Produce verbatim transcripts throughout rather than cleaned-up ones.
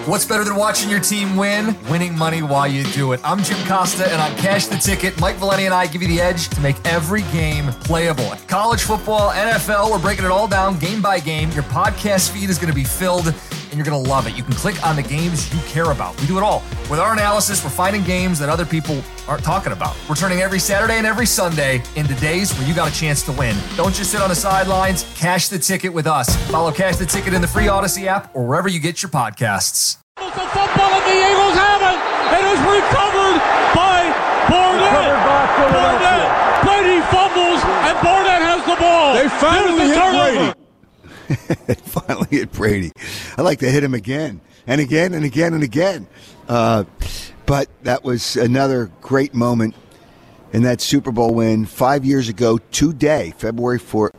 What's better than watching your team win? Winning money while you do it. I'm Jim Costa, and on Cash the Ticket, Mike Valeni and I give you the edge to make every game playable. College football, N F L, we're breaking it all down game by game. Your podcast feed is going to be filled, and you're going to love it. You can click on the games you care about. We do it all. With our analysis, we're finding games that other people aren't talking about. We're turning every Saturday and every Sunday into days where you got a chance to win. Don't just sit on the sidelines. Cash the Ticket with us. Follow Cash the Ticket in the free Odyssey app or wherever you get your podcasts. The football and the Eagles have it. It is recovered by Barnett. Barnett. Brady fumbles and Barnett has the ball. They finally the hit Brady. Finally hit Brady. I like to hit him again and again and again and again. Uh, but that was another great moment in that Super Bowl win five years ago today, February fourth,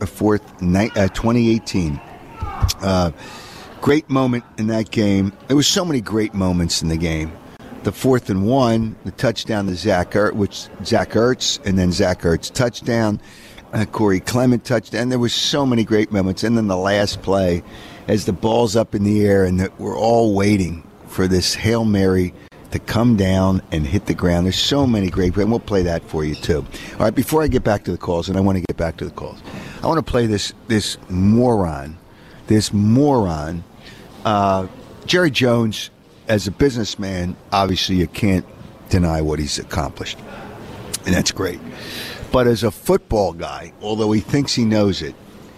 twenty eighteen. Uh, great moment in that game. There was so many great moments in the game. The fourth and one, the touchdown to Zach Ertz, which Zach Ertz, and then Zach Ertz touchdown. Uh, Corey Clement touchdown. There was so many great moments. And then the last play, as the ball's up in the air, and the, we're all waiting for this Hail Mary to come down and hit the ground. There's so many great, and we'll play that for you too. All right, before I get back to the calls, and I want to get back to the calls, I want to play this this moron, this moron, uh, Jerry Jones. As a businessman, obviously you can't deny what he's accomplished, and that's great. But as a football guy, although he thinks he knows it,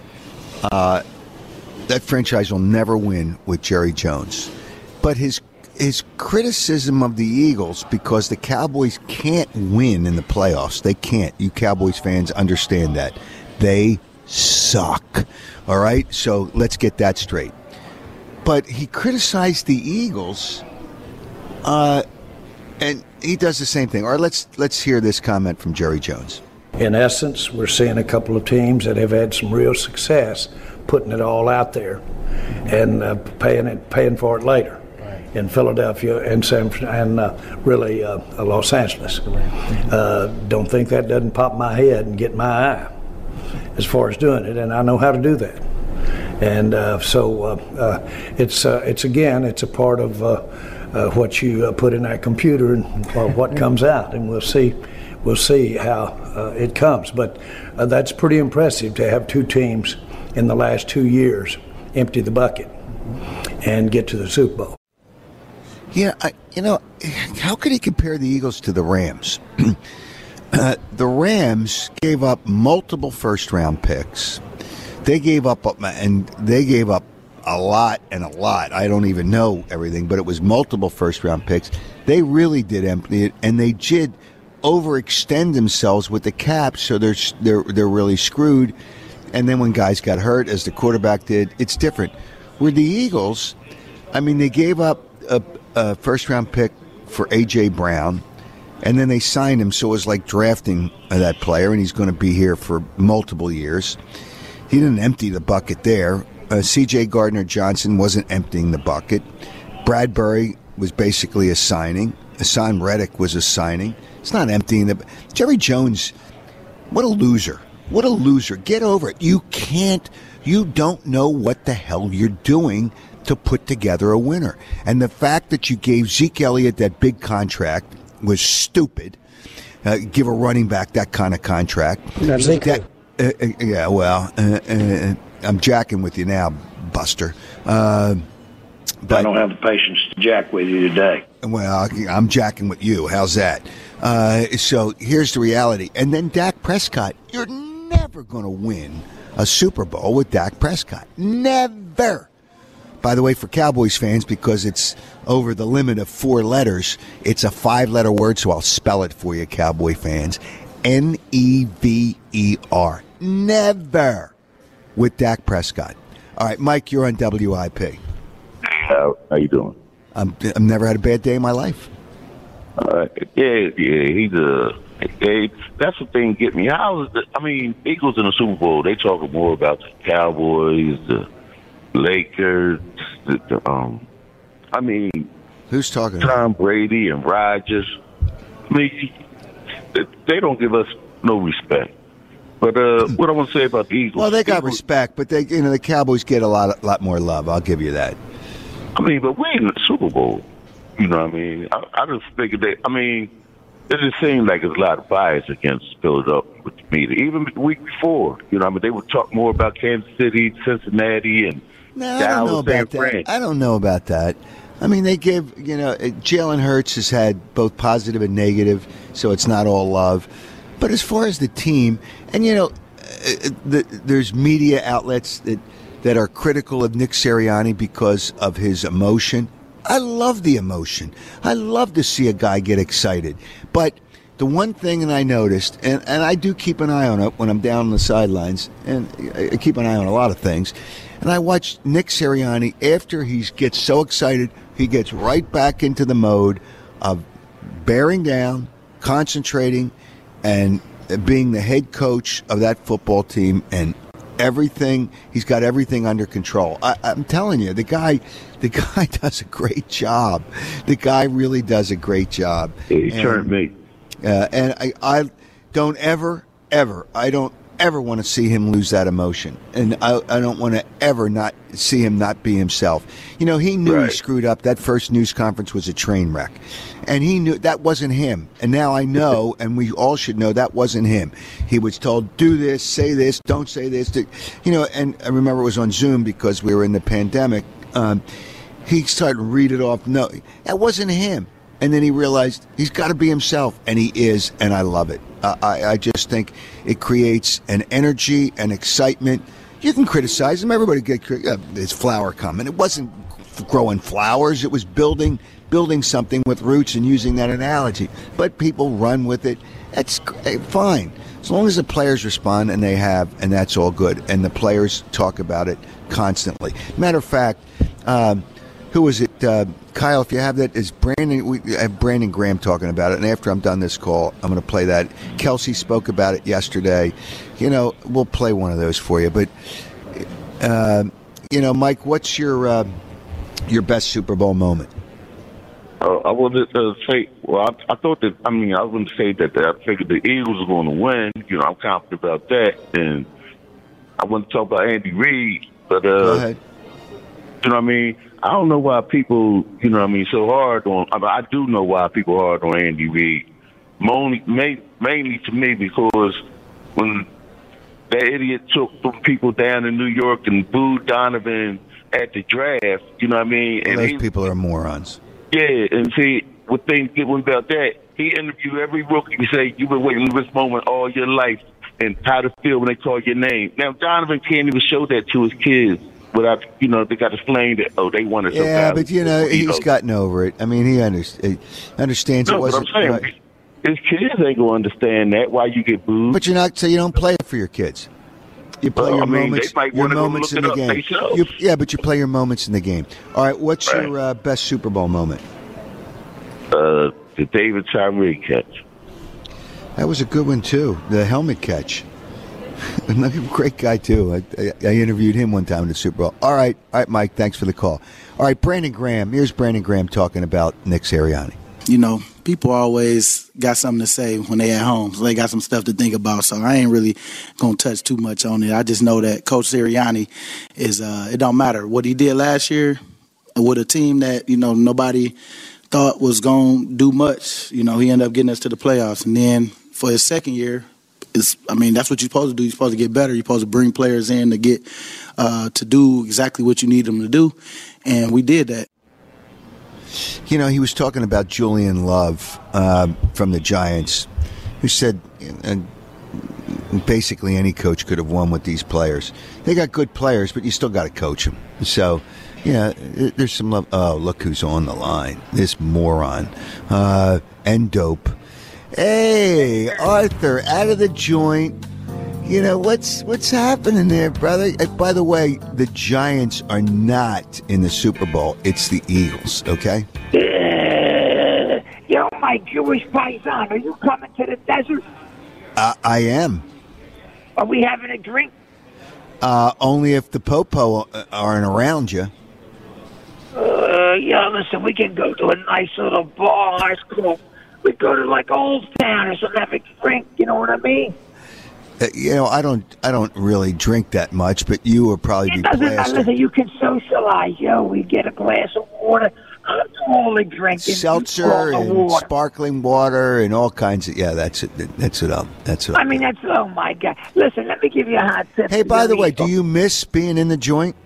uh, that franchise will never win with Jerry Jones. But his his criticism of the Eagles, because the Cowboys can't win in the playoffs. They can't. You Cowboys fans understand that. They suck. All right? So let's get that straight. But he criticized the Eagles, uh, and he does the same thing. All right, let's, let's hear this comment from Jerry Jones. In essence, we're seeing a couple of teams that have had some real success putting it all out there and uh, paying it, paying for it later. In Philadelphia and San and uh, really uh, Los Angeles. Uh, don't think that doesn't pop my head and get my eye as far as doing it, and I know how to do that. And uh, so uh, uh, it's uh, it's again it's a part of uh, uh, what you uh, put in that computer and uh, what comes out, and we'll see we'll see how uh, it comes. But uh, that's pretty impressive to have two teams in the last two years empty the bucket and get to the Super Bowl. Yeah, I, you know, how could he compare the Eagles to the Rams? uh, the Rams gave up multiple first-round picks. They gave up, and they gave up a lot and a lot. I don't even know everything, but it was multiple first-round picks. They really did empty it, and they did overextend themselves with the cap, so they're they're they're really screwed. And then when guys got hurt, as the quarterback did, it's different. Where the Eagles, I mean, they gave up a, a first-round pick for A J. Brown, and then they signed him, so it was like drafting that player, and he's going to be here for multiple years. He didn't empty the bucket there. Uh, C J. Gardner-Johnson wasn't emptying the bucket. Bradbury was basically a signing. Hassan Reddick was a signing. It's not emptying the... Jerry Jones, what a loser. What a loser. Get over it. You can't... You don't know what the hell you're doing to put together a winner. And the fact that you gave Zeke Elliott that big contract was stupid. Uh, give a running back that kind of contract. That, uh, uh, yeah, well, uh, uh, I'm jacking with you now, Buster. Uh, but, I don't have the patience to jack with you today. Well, I'm jacking with you. How's that? Uh, so here's the reality. And then Dak Prescott. You're never going to win a Super Bowl with Dak Prescott. Never. By the way, for Cowboys fans, because it's over the limit of four letters, it's a five-letter word, so I'll spell it for you, Cowboy fans. N E V E R. Never with Dak Prescott. All right, Mike, you're on W I P. How, how you doing? I'm, I've never had a bad day in my life. Uh, yeah, yeah, he's a... Hey, that's the thing get me. How is it? I mean, Eagles in the Super Bowl, they talking more about the Cowboys, the Lakers, the, the, um, I mean, who's talking? Tom Brady and Rodgers. I mean, they don't give us no respect. But uh, what I want to say about the Eagles? Well, they got Eagles, respect, but they, you know, the Cowboys get a lot, lot more love. I'll give you that. I mean, but we're in the Super Bowl. You know what I mean? I, I just figured that, I mean, it just seemed like there's a lot of bias against Philadelphia with the media. Even the week before, you know what I mean? They would talk more about Kansas City, Cincinnati, and no, I don't know about that. I don't know about that. I mean, they give, you know, Jalen Hurts has had both positive and negative, so it's not all love. But as far as the team, and, you know, the, there's media outlets that, that are critical of Nick Sirianni because of his emotion. I love the emotion. I love to see a guy get excited. But the one thing that I noticed, and, and I do keep an eye on it when I'm down on the sidelines, and I keep an eye on a lot of things, and I watch Nick Sirianni, after he gets so excited, he gets right back into the mode of bearing down, concentrating, and being the head coach of that football team, and everything, he's got everything under control. I, I'm telling you, the guy, the guy does a great job. The guy really does a great job. He turned me. Uh, and I, I don't ever, ever, I don't ever want to see him lose that emotion. And I, I don't want to ever not see him not be himself. You know, he knew right. he screwed up. That first news conference was a train wreck. And he knew that wasn't him. And now I know, and we all should know, that wasn't him. He was told, do this, say this, don't say this. You know, and I remember it was on Zoom because we were in the pandemic. Um, he started to read it off. No, that wasn't him. And then he realized he's got to be himself, and he is, and I love it. Uh, I, I just think it creates an energy and excitement. You can criticize him. Everybody get uh, his flower coming. It wasn't growing flowers. It was building building something with roots and using that analogy. But people run with it. That's fine. As long as the players respond, and they have, and that's all good. And the players talk about it constantly. Matter of fact, um, who was it? Uh, Kyle, if you have that, is Brandon, we have Brandon Graham talking about it. And after I'm done this call, I'm going to play that. Kelsey spoke about it yesterday. You know, we'll play one of those for you. But, uh, you know, Mike, what's your uh, your best Super Bowl moment? Uh, I wanted to say, well, I, I thought that, I mean, I wouldn't say that, that I figured the Eagles were going to win. You know, I'm confident about that. And I want to talk about Andy Reid. But, uh, Go ahead. You know what I mean? I don't know why people, you know what I mean, so hard on, I mean, I do know why people are hard on Andy Reid. Mainly, mainly to me because when that idiot took some people down in New York and booed Donovan at the draft, you know what I mean? Well, and those he, people are morons. Yeah, and see, what things get one about that, he interviewed every rookie to say, you've been waiting for this moment all your life, and how to feel when they call your name. Now, Donovan can't even show that to his kids. Without, you know, they got to explain that, oh, they wanted some Yeah, guys. but, you know, he's gotten over it. I mean, he, under, he understands no, it wasn't. But I'm saying, right. His kids ain't going to understand that, why you get booed. But you're not, so you don't play it for your kids. You play well, your I mean, moments, they might your want to moments go in look the it up game. You, yeah, but you play your moments in the game. All right, what's right. your uh, best Super Bowl moment? Uh, the David Tyree catch. That was a good one, too. The helmet catch. Great guy, too. I, I, I interviewed him one time in the Super Bowl. All right. All right, Mike, thanks for the call. All right, Brandon Graham. Here's Brandon Graham talking about Nick Sirianni. You know, people always got something to say when they at home. So they got some stuff to think about. So I ain't really going to touch too much on it. I just know that Coach Sirianni is, uh, it don't matter what he did last year with a team that, you know, nobody thought was going to do much. You know, he ended up getting us to the playoffs. And then for his second year, It's, I mean, that's what you're supposed to do. You're supposed to get better. You're supposed to bring players in to get uh, to do exactly what you need them to do, and we did that. You know, he was talking about Julian Love uh, from the Giants, who said uh, basically any coach could have won with these players. They got good players, but you still got to coach them. So, yeah, there's some love. Oh, look who's on the line. This moron. Uh, and dope. Hey, Arthur, out of the joint. You know, what's what's happening there, brother? By the way, the Giants are not in the Super Bowl. It's the Eagles, okay? Uh, yo, my Jewish paisan, are you coming to the desert? Uh, I am. Are we having a drink? Uh, only if the Popo aren't around you. Uh, yeah, listen, we can go to a nice little bar. It's cool. We go to like Old Town or something, have a drink. You know what I mean? Uh, you know, I don't, I don't really drink that much, but you would probably It be doesn't matter. plastered. Listen, you can socialize. Yo, we get a glass of water. I'm all the drinking. Seltzer You all the and water. sparkling water and all kinds of. Yeah, that's it. That's it. Up. That's it. I mean, that's, oh, my God. Listen, let me give you a hot tip. Hey, by the way, Eagle. do you miss being in the joint?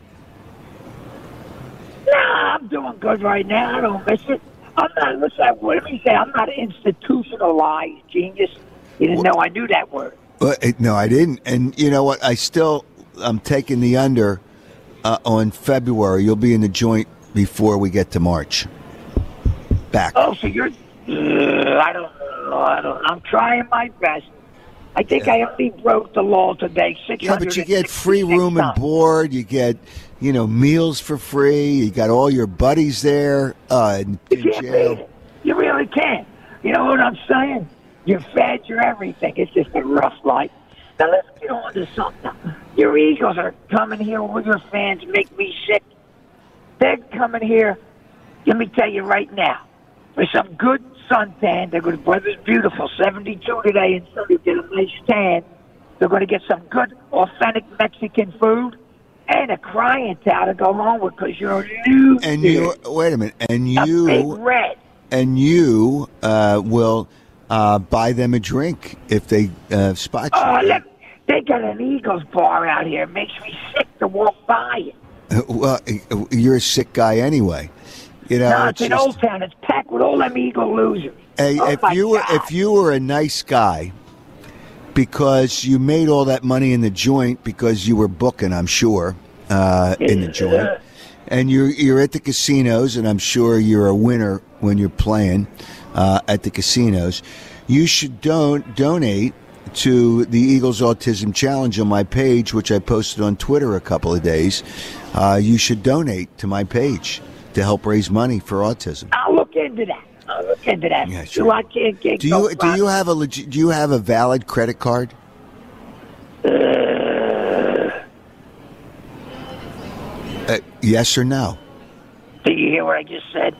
Nah, I'm doing good right now. I don't miss it. I'm not, listen, what did he say? I'm not institutionalized, genius. You didn't know I knew that word. Well, it, no, I didn't. And you know what? I still, I'm taking the under uh, on February. You'll be in the joint before we get to March. Back. Oh, so you're, uh, I don't know. I don't, I'm trying my best. I think I only broke the law today. six Yeah, hundred but you get free room and board. You get, you know, meals for free. You got all your buddies there uh, in, You in can't beat jail. it. You really can't. You know what I'm saying? You're fed, you're everything. It's just a rough life. Now let's get on to something. Your Eagles are coming here. All your fans make me sick. They're coming here. Let me tell you right now. For some good suntan, they're going to, weather's beautiful, seventy-two today, and so they get a nice tan. They're going to get some good, authentic Mexican food and a crying towel to go home with because you're new. And you, wait a minute, and a big you, red. and you uh, will uh, buy them a drink if they uh, spot you. Oh, look, they got an Eagles bar out here. It makes me sick to walk by it. Well, you're a sick guy anyway. You know, No, it's it's in just- Old Town. It's packed with all them Eagle losers. Hey, Oh, if my you were God. if you were a nice guy because you made all that money in the joint because you were booking, I'm sure, uh, in the joint, and you're you're at the casinos, and I'm sure you're a winner when you're playing uh, at the casinos. You should don't donate to the Eagles Autism Challenge on my page, which I posted on Twitter a couple of days. Uh, you should donate to my page to help raise money for autism. I'll look into that. I'll look into that. Yeah, sure. Do I can't get Do you do you have a legit, do you have a valid credit card? Uh, yes or no? Did you hear what I just said?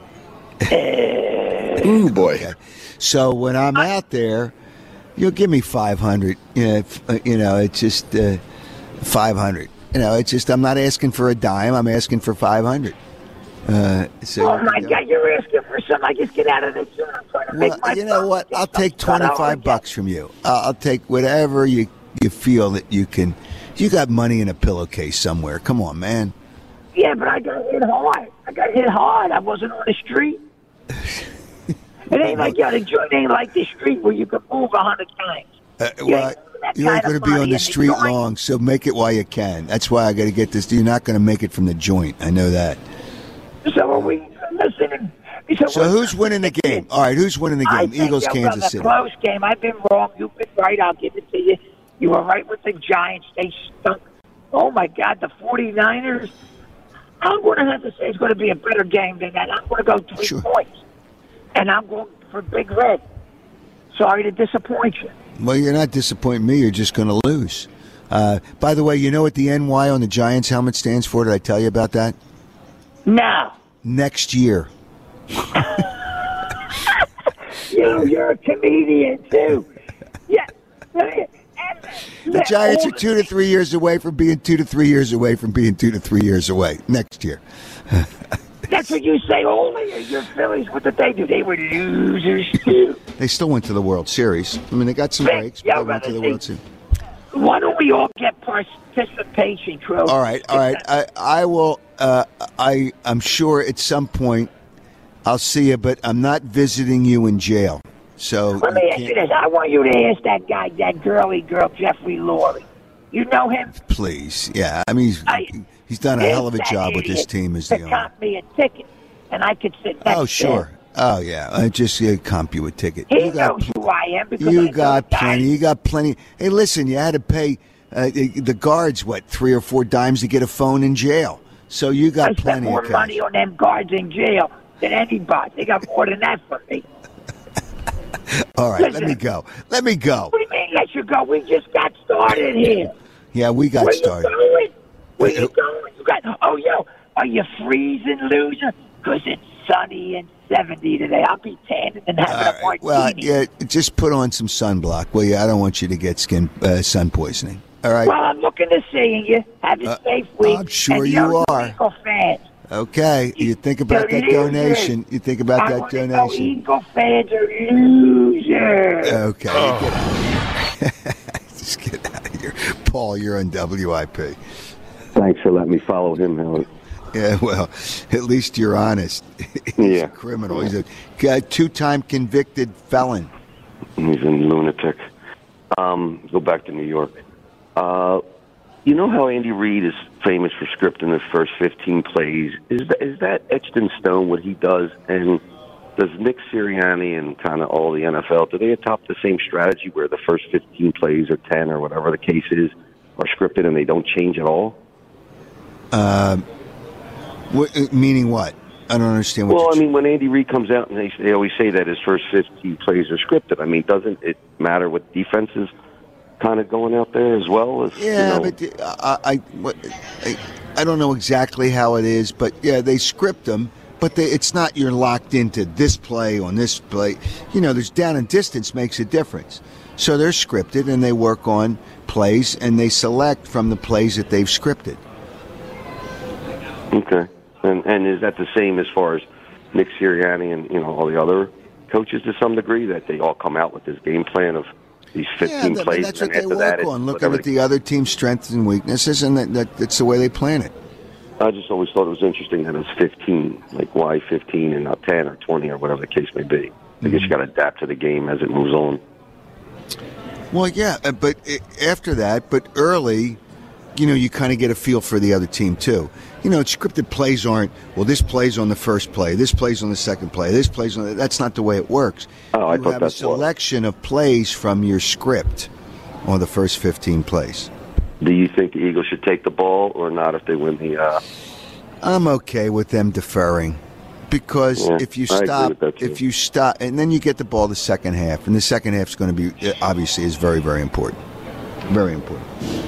Ooh boy! Okay. So when I'm out there, you'll give me five hundred. You know, if, uh, you know, it's just uh, five hundred. You know, it's just I'm not asking for a dime. I'm asking for five hundred. Uh, so Oh, my God, you're asking for something. I just get out of the gym. I'm trying to Well, make my you know phone what? get I'll take some cut out twenty-five again. bucks from you. I'll, I'll take whatever you you feel that you can. You got money in a pillowcase somewhere. Come on, man. Yeah, but I got hit hard. I got hit hard. I wasn't on the street. It ain't like, yo, the joint ain't like the street where you can move a hundred times. Uh, You well, ain't moving that you ain't kind going of to be money on in the the street joint. long, so make it while you can. That's why I got to get this. You're not going to make it from the joint. I know that. So are we listening? So who's winning the game? All right, who's winning the I game? think, Eagles, yo, Kansas brother, City. Close game. I've been wrong. You've been right. I'll give it to you. You were right with the Giants. They stunk. Oh, my God, the forty-niners. I'm going to have to say it's going to be a better game than that. I'm going to go three Sure. points. And I'm going for Big Red. Sorry to disappoint you. Well, you're not disappointing me. You're just going to lose. Uh, by the way, you know what the N Y on the Giants helmet stands for? Did I tell you about that? No. Next year. You, you're a comedian, too. Yeah. The Giants are two to three years away from being two to three years away from being two to three years away next year. That's what you say only. Your Phillies, what did they do? They were losers, too. They still went to the World Series. I mean, they got some Vic, breaks, yo, but they went to the brother, World Series. Why don't we all get participation trophies? All right, all right. I, I will. Uh, I I'm sure at some point I'll see you, but I'm not visiting you in jail. So Let you me ask you can't- this. I want you to ask that guy, that girly girl, Jeffrey Lurie. You know him? please. Yeah, I mean he's I- he's done a Ask hell of a that job with this idiot team as to the owner. comp me a ticket, and I could sit next Oh to sure. him. Oh yeah. I just uh, comp you a ticket. He You got knows who I am because I You know got the guy. plenty. You got plenty. Hey, listen, you had to pay uh, the guards what three or four dimes to get a phone in jail. So you got I spent plenty more of cash. money on them guards in jail than anybody. They got more than that for me. All right, let Listen. me go. Let me go. What do you mean let you go? We just got started here. Yeah, we got Where started. you going? Where Uh, you going? You got? Oh, yo, are you freezing, loser? Because it's sunny and seventy today. I'll be tanning and having a martini. Well, yeah, just put on some sunblock, will you? I don't want you to get skin uh, sun poisoning. All right. Well, I'm looking to seeing you. Have a Uh, safe week. I'm sure and you those are. Eagle fans. Okay. You think about They're that losers. donation. You think about I that wanna know donation. Eagle fans are losers. Okay. Oh. Get out. Just get out of here. Paul, you're on W I P. Thanks for letting me follow him, Howard. Yeah, well, at least you're honest. He's Yeah. a criminal. He's a uh, two-time convicted felon. He's a lunatic. Um, go back to New York. Uh, you know how Andy Reid is famous for scripting his first fifteen plays? Is that, is that etched in stone what he does? And does Nick Sirianni and kind of all the N F L, do they adopt the same strategy where the first fifteen plays or ten or whatever the case is are scripted and they don't change at all? Uh, what, meaning what? I don't understand what Well, you're I mean, when Andy Reid comes out and they, they always say that his first fifteen plays are scripted, I mean, doesn't it matter what defense is kind of going out there as well? As, Yeah, you know, but I, I, what, I, I don't know exactly how it is, but yeah, they script them, but they, it's not you're locked into this play on this play. You know, there's down and distance makes a difference. So they're scripted and they work on plays and they select from the plays that they've scripted. Okay. And and is that the same as far as Nick Sirianni and, you know, all the other coaches to some degree, that they all come out with this game plan of these fifteen yeah, plays? that's and what they after work that, on, it's looking whatever at the other team's strengths and weaknesses, and that, that that's the way they plan it. I just always thought it was interesting that it's fifteen. Like, why fifteen and not ten or twenty or whatever the case may be? I guess you got to adapt to the game as it moves on. Well, yeah, uh, but uh, after that, but early, you know, you kind of get a feel for the other team, too. You know, scripted plays aren't, well, this play's on the first play, this play's on the second play, this play's on the, that's not the way it works. Oh, I you thought have that's a selection of plays from your script on the first fifteen plays. Do you think the Eagles should take the ball or not if they win the... Uh... I'm okay with them deferring. Because Yeah, if you I agree stop, with that, too. if you stop, and then you get the ball the second half, and the second half is going to be, obviously, is very, very important. Very important.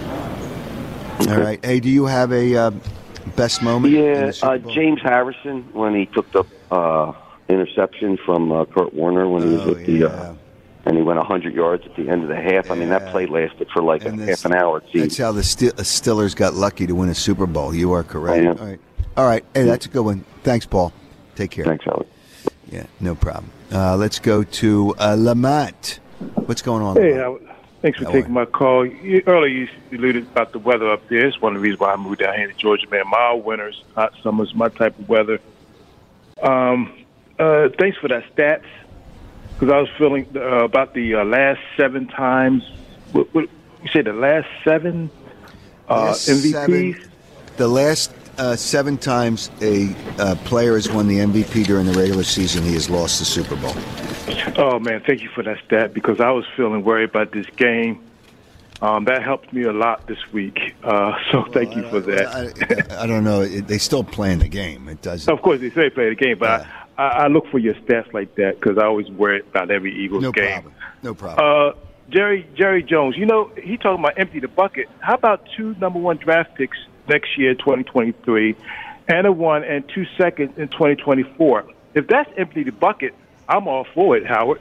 All right. Hey, do you have a uh, best moment? in Yeah, the Super uh, Bowl? James Harrison, when he took the uh, interception from uh, Kurt Warner when he was Oh, at the... yeah. Uh, and he went one hundred yards at the end of the half. I mean, that Yeah. play lasted for like And a this- half an hour. It That's seemed. how the Sti- uh, Steelers got lucky to win a Super Bowl. You are correct. Yeah. All right. All right. Hey, that's a good one. Thanks, Paul. Take care. Thanks, Howard. Yeah, no problem. Uh, let's go to uh, Lamont. What's going on? Hey, Lamont? Howard. Thanks for How taking are my call. You, earlier, you alluded about the weather up there. It's one of the reasons why I moved down here to Georgia, man. Mild winters, hot summers, my type of weather. Um, uh, thanks for that stats, because I was feeling uh, about the uh, last seven times. What, what, you say the last seven uh, Last M V Ps? seven- the last uh, seven times a uh, player has won the M V P during the regular season, he has lost the Super Bowl. Oh, man, thank you for that stat, because I was feeling worried about this game. Um, that helped me a lot this week. Uh, so thank you for that. I, I don't know. It, they still playing the game. It doesn't. Of course, they say play the game, but I, I, I look for your stats like that because I always worry about every Eagles No game. problem. No problem. Uh, Jerry Jerry Jones, you know, he talking about empty the bucket. How about two number one draft picks next year, twenty twenty-three, and a one and two seconds in twenty twenty-four? If that's empty the bucket, I'm all for it, Howard.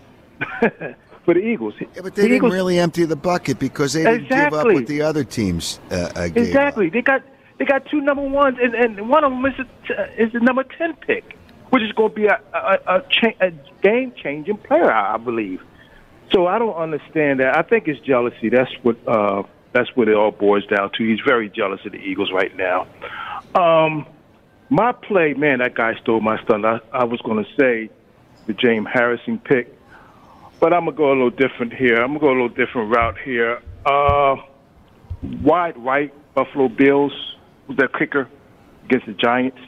For the Eagles. Yeah, but they the didn't Eagles, really empty the bucket because they didn't give up Exactly. what the other teams uh, uh, gave Exactly. up. They got they got two number ones, and, and one of them is a, is the number ten pick, which is going to be a a, a, cha- a game changing player, I I believe. So I don't understand that. I think it's jealousy. That's what uh, that's what it all boils down to. He's very jealous of the Eagles right now. Um, my play, man, that guy stole my thunder. I, I was going to say the James Harrison pick, but I'm gonna go a little different here. I'm gonna go a little different route here. Uh, wide right, Buffalo Bills was their kicker against the Giants.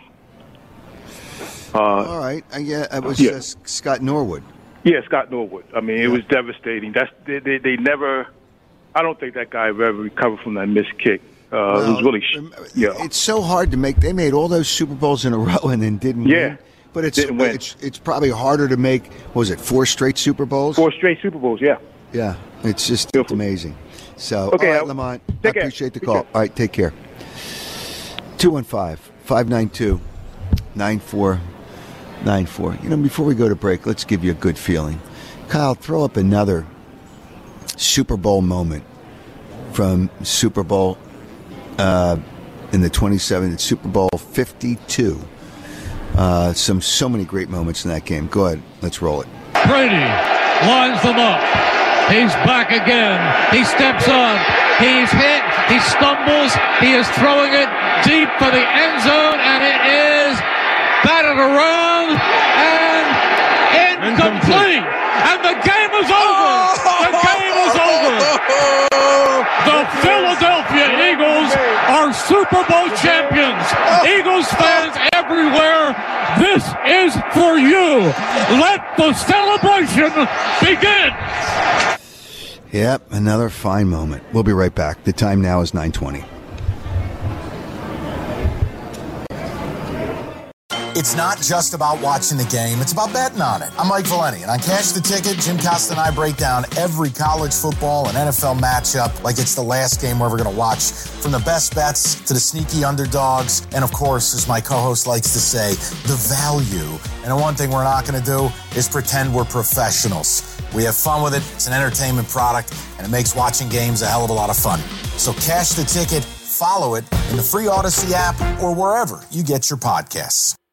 Uh, All right. Uh, yeah, it was Yeah. uh, Scott Norwood. Yeah, Scott Norwood. I mean, it was devastating. That's they, they, they never. I don't think that guy ever recovered from that missed kick. Uh, it was Well, really, sh- um, yeah. It's so hard to make. They made all those Super Bowls in a row and then didn't Yeah, win. But it's didn't win. it's it's probably harder to make. What was it, four straight Super Bowls? Four straight Super Bowls. Yeah. Yeah, it's just it's amazing. So, Okay, all right, Al. Lamont, I Take care. appreciate the Take call. care. All right, take care. two one five, five nine two, nine four nine four. You know, before we go to break, let's give you a good feeling. Kyle, throw up another Super Bowl moment from Super Bowl uh, in the twenty-seven, Super Bowl fifty-two. Uh, some so many great moments in that game. Go ahead, let's roll it. Brady lines them up. He's back again. He steps up. He's hit. He stumbles. He is throwing it deep for the end zone, and it is batted around and incomplete. And the game is over. The game is over. The Philadelphia Eagles are Super Bowl champions. Eagles fans everywhere, this is for you. Let the celebration begin. Yep, another fine moment. We'll be right back. The time now is nine twenty. It's not just about watching the game, it's about betting on it. I'm Mike Valeni, and on Cash the Ticket, Jim Costa and I break down every college football and N F L matchup like it's the last game we're ever going to watch. From the best bets to the sneaky underdogs, and of course, as my co-host likes to say, the value. And the one thing we're not going to do is pretend we're professionals. We have fun with it, it's an entertainment product, and it makes watching games a hell of a lot of fun. So Cash the Ticket, follow it in the free Odyssey app or wherever you get your podcasts.